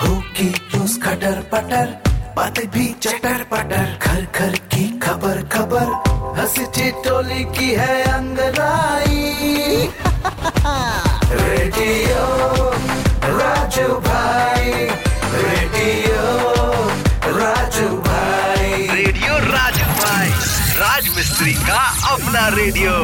होगी रोज खटर पटर, बातें भी चटर पटर, घर घर की खबर खबर, हंसी ठिठोली की है अंगड़ाई। रेडियो राजू भाई, रेडियो राजू भाई, रेडियो राजू भाई, राज मिस्त्री का अपना रेडियो।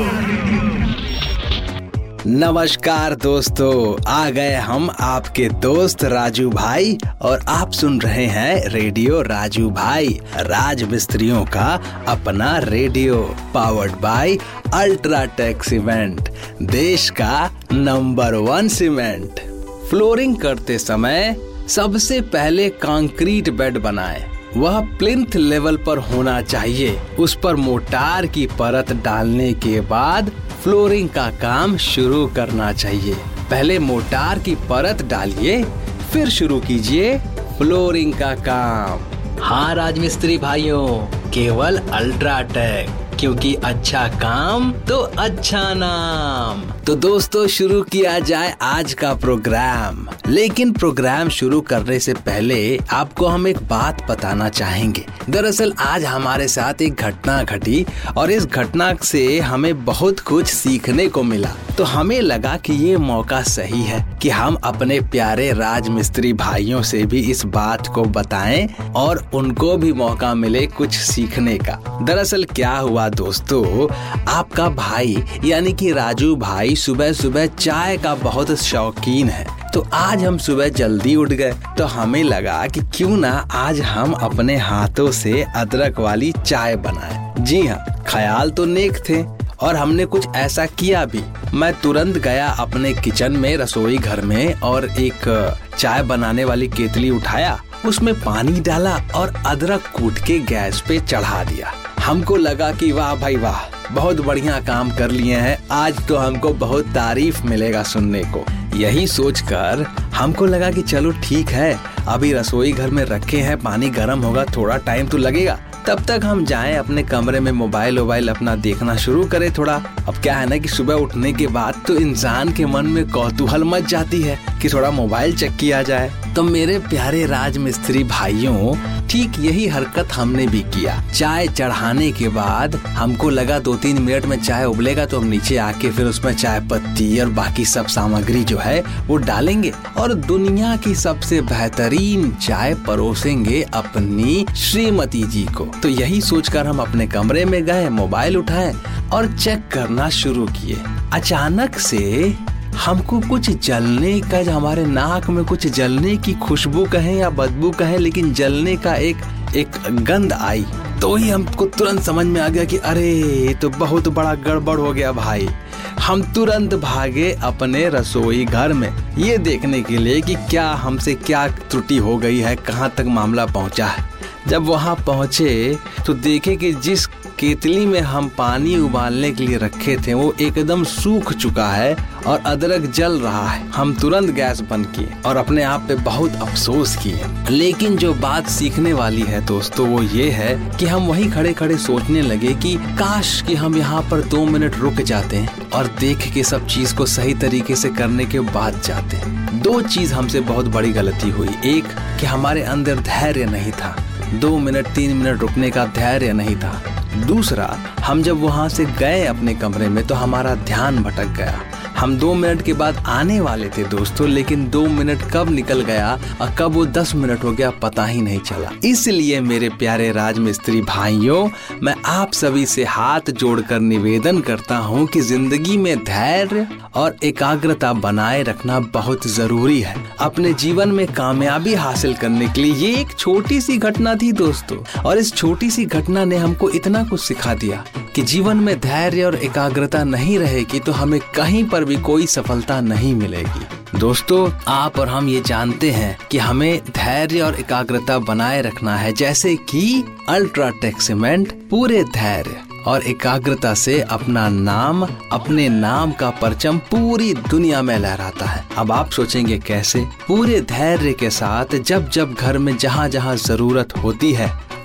नमस्कार दोस्तों, आ गए हम आपके दोस्त राजू भाई और आप सुन रहे हैं रेडियो राजू भाई, राज मिस्त्रियों का अपना radio, powered by UltraTech cement, देश का नंबर 1 सीमेंट। फ्लोरिंग करते समय सबसे पहले कंक्रीट बेड बनाएं। वह प्लिंथ लेवल पर होना चाहिए। उस पर मोटार की परत डालने के बाद फ्लोरिंग का काम शुरू करना चाहिए। पहले मोटार की परत डालिए, फिर शुरू कीजिए फ्लोरिंग का काम। हाँ राजमिस्त्री भाइयों, केवल अल्ट्राटेक, क्योंकि अच्छा काम तो अच्छा नाम। तो दोस्तों, शुरू किया जाए आज का प्रोग्राम। लेकिन प्रोग्राम शुरू करने से पहले आपको हम एक बात बताना चाहेंगे। दरअसल आज हमारे साथ एक घटना घटी और इस घटना से हमें बहुत कुछ सीखने को मिला। तो हमें लगा कि ये मौका सही है कि हम अपने प्यारे राजमिस्त्री भाइयों से भी इस बात को बताएं और उनको भी मौका मिले कुछ सीखने का। दरअसल क्या हुआ दोस्तों, आपका भाई यानी कि राजू भाई सुबह सुबह चाय का बहुत शौकीन है। तो आज हम सुबह जल्दी उठ गए, तो हमें लगा कि क्यों ना आज हम अपने हाथों से अदरक वाली चाय बनाएं। जी हाँ, ख्याल तो नेक थे और हमने कुछ ऐसा किया भी। मैं तुरंत गया अपने किचन में, रसोई घर में, और एक चाय बनाने वाली केतली उठाया, उसमें पानी डाला और अदरक कूट के गैस पे चढ़ा दिया। हमको लगा कि वाह भाई वाह, बहुत बढ़िया काम कर लिए हैं, आज तो हमको बहुत तारीफ मिलेगा सुनने को। यही सोचकर हमको लगा कि चलो ठीक है, अभी रसोई घर में रखे हैं, पानी गर्म होगा, थोड़ा टाइम तो लगेगा, तब तक हम जाएं अपने कमरे में, मोबाइल अपना देखना शुरू करें थोड़ा। अब क्या है ना कि सुबह उठने के बाद तो इंसान के मन में कौतूहल मच जाती है कि थोड़ा मोबाइल चेक किया जाए। तो मेरे प्यारे राजमिस्त्री भाइयों, ठीक यही हरकत हमने भी किया। चाय चढ़ाने के बाद हमको लगा 2-3 मिनट में चाय उबलेगा तो हम नीचे आके फिर उसमें चाय पत्ती और बाकी सब सामग्री जो है वो डालेंगे और दुनिया की सबसे बेहतरीन चाय परोसेंगे अपनी श्रीमती जी को। तो यही सोचकर हम अपने कमरे में गए, मोबाइल उठाए और चेक करना शुरू किए। अचानक से हमको कुछ जलने का, हमारे नाक में कुछ जलने की खुशबू कहें या बदबू कहें, लेकिन जलने का एक गंध आई। तो ही हमको तुरंत समझ में आ गया कि अरे ये तो बहुत बड़ा गड़बड़ हो गया भाई। हम तुरंत भागे अपने रसोई घर में ये देखने के लिए कि क्या हमसे क्या त्रुटि हो गई है, कहाँ तक मामला पहुँचा है। जब वहाँ पहुँचे तो देखे कि जिस केतली में हम पानी उबालने के लिए रखे थे वो एकदम सूख चुका है और अदरक जल रहा है। हम तुरंत गैस बंद किए और अपने आप पे बहुत अफसोस किए। लेकिन जो बात सीखने वाली है दोस्तों वो ये है कि हम वहीं खड़े खड़े सोचने लगे कि काश कि हम यहाँ पर 2 मिनट रुक जाते हैं और देख के सब चीज को सही तरीके से करने के बाद जाते हैं। 2 चीज हमसे बहुत बड़ी गलती हुई। एक कि हमारे अंदर धैर्य नहीं था, 2 मिनट 3 मिनट रुकने का धैर्य नहीं था। दूसरा, हम जब वहां से गए अपने कमरे में तो हमारा ध्यान भटक गया। हम 2 मिनट के बाद आने वाले थे दोस्तों, लेकिन 2 मिनट कब निकल गया और कब वो 10 मिनट हो गया पता ही नहीं चला। इसलिए मेरे प्यारे राजमिस्त्री भाइयों, मैं आप सभी से हाथ जोड़कर निवेदन करता हूँ कि जिंदगी में धैर्य और एकाग्रता बनाए रखना बहुत जरूरी है। अपने जीवन में कामयाबी हासिल करने के लिए ये एक छोटी सी घटना थी दोस्तों, और इस छोटी सी घटना ने हमको इतना कुछ सिखा दिया कि जीवन में धैर्य और एकाग्रता नहीं रहेगी तो हमें कहीं पर भी कोई सफलता नहीं मिलेगी। दोस्तों, आप और हम ये जानते हैं कि हमें धैर्य और एकाग्रता बनाए रखना है, जैसे कि अल्ट्राटेक सीमेंट पूरे धैर्य और एकाग्रता से अपना नाम, अपने नाम का परचम पूरी दुनिया में लहराता है। अब आप सोचेंगे कैसे? पूरे धैर्य के साथ जब जब घर में जहाँ जहाँ जरूरत होती है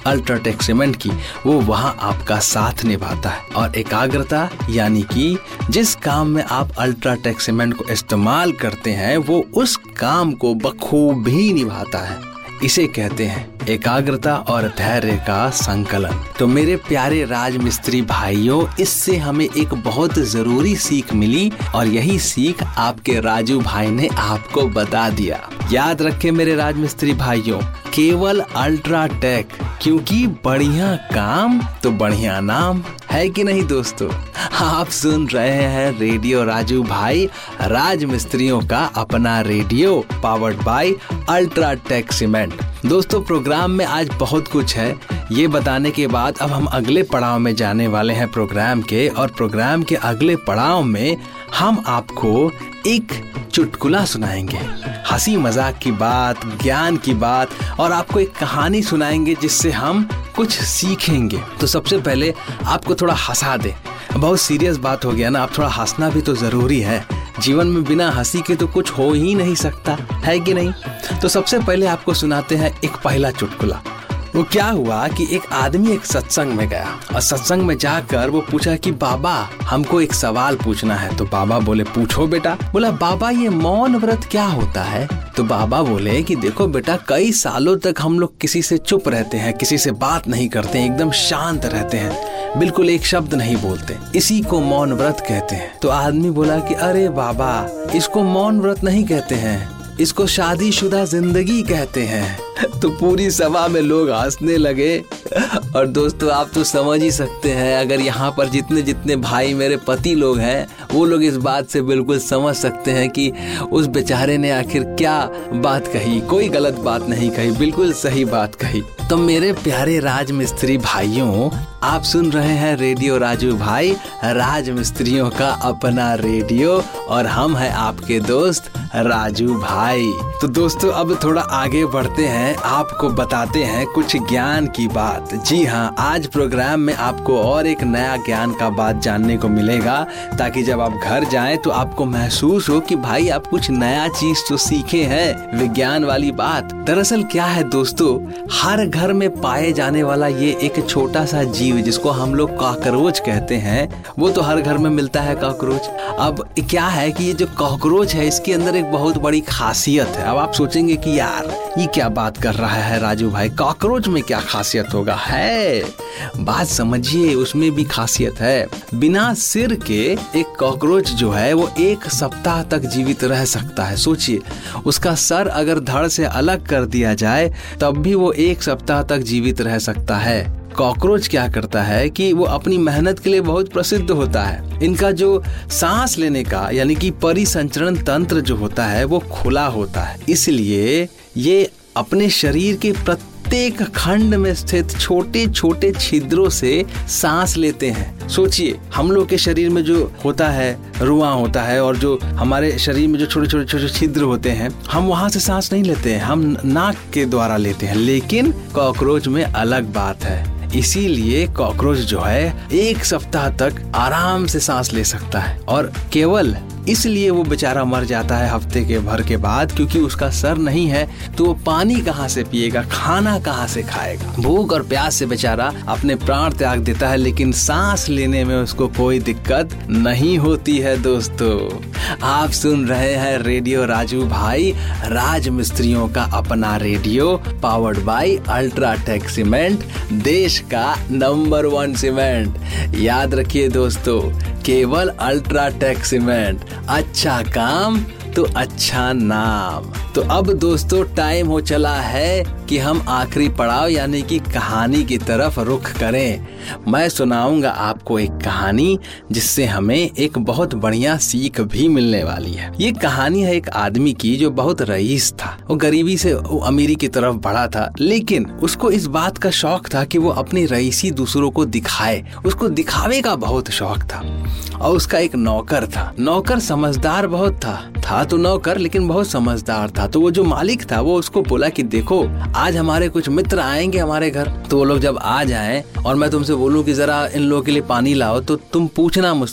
अल्ट्राटेक सीमेंट की, वो वहाँ आपका साथ निभाता है। और एकाग्रता यानी कि जिस काम में आप अल्ट्राटेक सीमेंट को इस्तेमाल करते हैं वो उस काम को बखूबी निभाता है। इसे कहते हैं एकाग्रता और धैर्य का संकलन। तो मेरे प्यारे राजमिस्त्री भाइयों, इससे हमें एक बहुत जरूरी सीख मिली और यही सीख आपके राजू भाई ने आपको बता दिया। याद रखें मेरे राजमिस्त्री भाइयों, केवल अल्ट्राटेक, क्योंकि बढ़िया काम तो बढ़िया नाम, है कि नहीं दोस्तों। आप सुन रहे हैं रेडियो राजू भाई, राजमिस्त्रियों का अपना radio, powered by UltraTech cement. दोस्तों, प्रोग्राम में आज बहुत कुछ है। ये बताने के बाद अब हम अगले पड़ाव में जाने वाले हैं प्रोग्राम के, और प्रोग्राम के अगले पड़ाव में हम आपको एक चुटकुला सुनाएंगे, हंसी मजाक की बात, ज्ञान की बात, और आपको एक कहानी सुनाएंगे जिससे हम कुछ सीखेंगे। तो सबसे पहले आपको थोड़ा हंसा दे। बहुत सीरियस बात हो गया ना, अब थोड़ा हंसना भी तो जरूरी है। जीवन में बिना हंसी के तो कुछ हो ही नहीं सकता, है कि नहीं। तो सबसे पहले आपको सुनाते हैं एक पहला चुटकुला। वो क्या हुआ कि एक आदमी एक सत्संग में गया और सत्संग में जाकर वो पूछा कि बाबा, हमको एक सवाल पूछना है। तो बाबा बोले, पूछो बेटा। बोला, बाबा ये मौन व्रत क्या होता है? तो बाबा बोले कि देखो बेटा, कई सालों तक हम लोग किसी से चुप रहते हैं, किसी से बात नहीं करते हैं, एकदम शांत रहते हैं, बिल्कुल एक शब्द नहीं बोलते, इसी को मौन व्रत कहते हैं। तो आदमी बोला कि अरे बाबा, इसको मौन व्रत नहीं कहते हैं, इसको शादीशुदा जिंदगी कहते हैं। तो पूरी सभा में लोग हंसने लगे। और दोस्तों, आप तो समझ ही सकते हैं, अगर यहाँ पर जितने जितने भाई मेरे पति लोग हैं, वो लोग इस बात से बिल्कुल समझ सकते हैं कि उस बेचारे ने आखिर क्या बात कही। कोई गलत बात नहीं कही, बिल्कुल सही बात कही। तो मेरे प्यारे राजमिस्त्री भाइयों, आप सुन रहे हैं रेडियो राजू भाई, राजमिस्त्रियों का अपना रेडियो, और हम हैं आपके दोस्त राजू भाई। तो दोस्तों, अब थोड़ा आगे बढ़ते हैं, आपको बताते हैं कुछ ज्ञान की बात। जी हाँ, आज प्रोग्राम में आपको और एक नया ज्ञान का बात जानने को मिलेगा, ताकि जब आप घर जाएं तो आपको महसूस हो कि भाई आप कुछ नया चीज तो सीखे हैं, विज्ञान वाली बात। दरअसल क्या है दोस्तों, हर घर में पाए जाने वाला ये एक छोटा सा जीव जिसको हम लोग कॉकरोच कहते हैं, वो तो हर घर में मिलता है कॉकरोच। अब क्या है कि ये जो कॉकरोच है, इसके अंदर एक बहुत बड़ी खासियत है। अब आप सोचेंगे कि यार ये क्या बात कर रहा है राजू भाई, कॉकरोच में क्या खासियत होगा। है, बात समझिए, उसमें भी खासियत है। बिना सिर के एक कॉकरोच जो है वो 1 सप्ताह तक जीवित रह सकता है। सोचिए, उसका सर अगर धड़ से अलग कर दिया जाए तब भी वो 1 सप्ताह तक जीवित रह सकता है। कॉकरोच क्या करता है कि वो अपनी मेहनत के लिए बहुत प्रसिद्ध होता है। इनका जो सांस लेने का यानी कि परिसंचरण तंत्र जो होता है वो खुला होता है, इसलिए ये अपने शरीर के प्रत्येक खंड में स्थित छोटे छोटे छिद्रों से सांस लेते हैं। सोचिए, हम लोग के शरीर में जो होता है, रुआं होता है, और जो हमारे शरीर में जो छोटे छोटे छोटे छिद्र होते हैं, हम वहां से सांस नहीं लेते हैं, हम नाक के द्वारा लेते हैं। लेकिन कॉकरोच में अलग बात है, इसीलिए कॉकरोच जो है 1 सप्ताह तक आराम से सांस ले सकता है। और केवल इसलिए वो बेचारा मर जाता है हफ्ते के भर के बाद, क्योंकि उसका सर नहीं है, तो वो पानी कहाँ से पिएगा, खाना कहाँ से खाएगा। भूख और प्यास से बेचारा अपने प्राण त्याग देता है, लेकिन सांस लेने में उसको कोई दिक्कत नहीं होती है। दोस्तों, आप सुन रहे हैं रेडियो राजू भाई, राजमिस्त्रियों का अपना radio, powered by UltraTech cement, देश का नंबर 1 सीमेंट। याद रखिए दोस्तों, केवल अल्ट्राटेक सीमेंट, अच्छा काम तो अच्छा नाम। तो अब दोस्तों, टाइम हो चला है कि हम आखिरी पड़ाव यानी कि कहानी की तरफ रुख करें। मैं सुनाऊंगा आपको एक कहानी जिससे हमें एक बहुत बढ़िया सीख भी मिलने वाली है। ये कहानी है एक आदमी की जो बहुत रईस था। वो गरीबी से अमीरी की तरफ बढ़ा था, लेकिन उसको इस बात का शौक था कि वो अपनी रईसी दूसरों को दिखाए। उसको दिखावे का बहुत शौक था। और उसका एक नौकर था। नौकर समझदार बहुत था तो नौकर, लेकिन बहुत समझदार था। तो वो जो मालिक था वो उसको बोला कि देखो, आज हमारे कुछ मित्र आएंगे हमारे घर, तो वो लोग जब आ जाएं और मैं तुमसे बोलूं कि जरा इन लोगों के लिए पानी लाओ, तो तुम पूछना मुझसे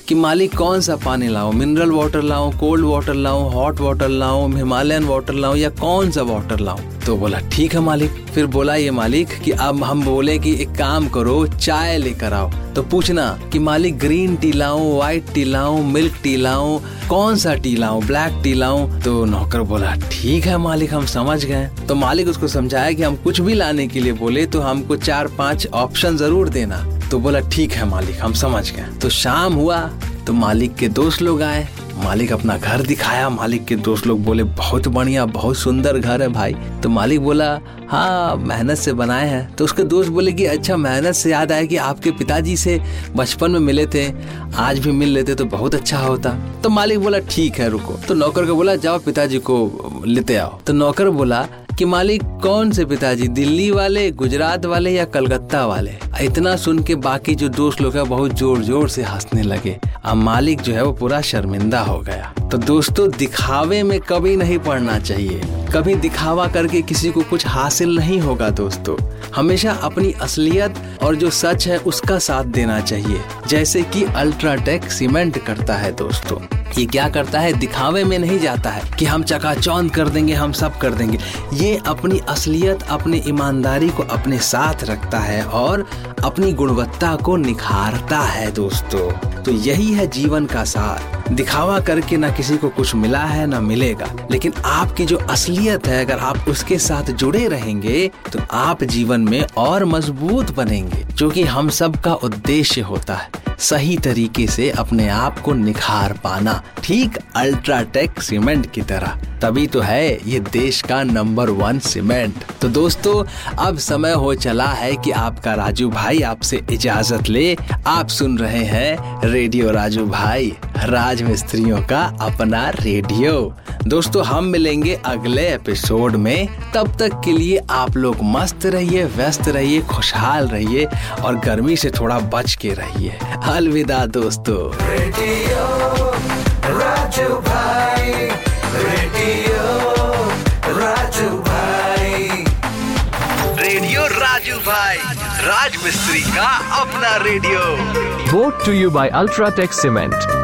कि मालिक कौन सा पानी लाऊं, मिनरल वाटर लाऊं, कोल्ड वाटर लाऊं, हॉट वाटर लाऊं, हिमालयन वाटर लाऊं या कौन सा वाटर लाऊं। तो बोला ठीक है मालिक। फिर बोला ये मालिक कि अब हम बोले कि एक काम करो, चाय लेकर आओ। तो पूछना कि मालिक ग्रीन टी लाऊं, व्हाइट टी लाऊं, मिल्क टी लाऊं, कौन सा टी लाऊं, ब्लैक टी लाऊं। तो नौकर बोला ठीक है मालिक, हम समझ गए। तो मालिक उसको समझाया कि हम कुछ भी लाने के लिए बोले तो हमको 4-5 ऑप्शन जरूर देना। तो बोला ठीक है मालिक, हम समझ गए। तो शाम हुआ तो मालिक के दोस्त लोग आए, मालिक अपना घर दिखाया। मालिक के दोस्त लोग बोले बहुत बढ़िया, बहुत सुंदर घर है भाई। तो मालिक बोला हाँ मेहनत से बनाए हैं। तो उसके दोस्त बोले कि अच्छा, मेहनत से याद आया कि आपके पिताजी से बचपन में मिले थे, आज भी मिल लेते तो बहुत अच्छा होता। तो मालिक बोला ठीक है रुको। तो नौकर को बोला जाओ पिताजी को लेते आओ। तो नौकर बोला कि मालिक कौन से पिताजी, दिल्ली वाले, गुजरात वाले या कलकत्ता वाले। इतना सुन के बाकी जो दोस्त लोग हैं बहुत जोर जोर से हंसने लगे। अब मालिक जो है वो पूरा शर्मिंदा हो गया। तो दोस्तों, दिखावे में कभी नहीं पड़ना चाहिए। कभी दिखावा करके किसी को कुछ हासिल नहीं होगा दोस्तों। हमेशा अपनी असलियत और जो सच है उसका साथ देना चाहिए, जैसे कि अल्ट्राटेक सीमेंट करता है दोस्तों। ये क्या करता है, दिखावे में नहीं जाता है कि हम चकाचौंध कर देंगे, हम सब कर देंगे। ये अपनी असलियत, अपनी ईमानदारी को अपने साथ रखता है और अपनी गुणवत्ता को निखारता है दोस्तों। तो यही है जीवन का सार। दिखावा करके ना किसी को कुछ मिला है ना मिलेगा, लेकिन आपकी जो असलियत है अगर आप उसके साथ जुड़े रहेंगे तो आप जीवन में और मजबूत बनेंगे, जो कि हम सब का उद्देश्य होता है, सही तरीके से अपने आप को निखार पाना, ठीक अल्ट्राटेक सीमेंट की तरह। तभी तो है ये देश का नंबर 1 सीमेंट। तो दोस्तों, अब समय हो चला है कि आपका राजू भाई आपसे इजाजत ले। आप सुन रहे हैं रेडियो राजू भाई, राज मिस्त्रियों का अपना रेडियो। दोस्तों, हम मिलेंगे अगले एपिसोड में। तब तक के लिए आप लोग मस्त रहिए, व्यस्त रहिए, खुशहाल रहिए और गर्मी से थोड़ा बच के रहिए। अलविदा दोस्तों। रेडियो राजू भाई, रेडियो राजू भाई, रेडियो राजू भाई, राज मिस्त्री का अपना radio. Brought to you by Ultratech Cement.